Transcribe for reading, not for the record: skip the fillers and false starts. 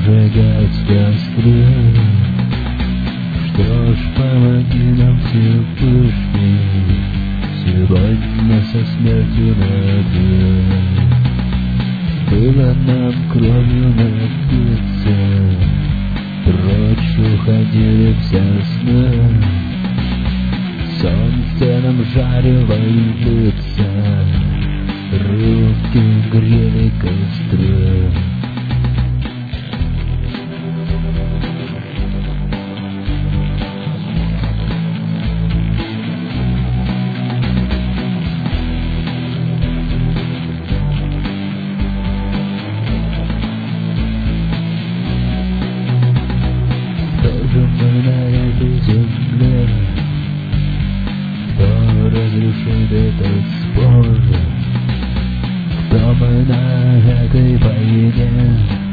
зажигать костры. Что ж, помоги нам все пышки сегодня со смертью напьем. Было нам кровью напиться, прочь уходили все сны. Солнце нам жарило лица, руки грели костры. Тоже мы на этой земле, кто разрешит этот спор? Кто мы на этой войне?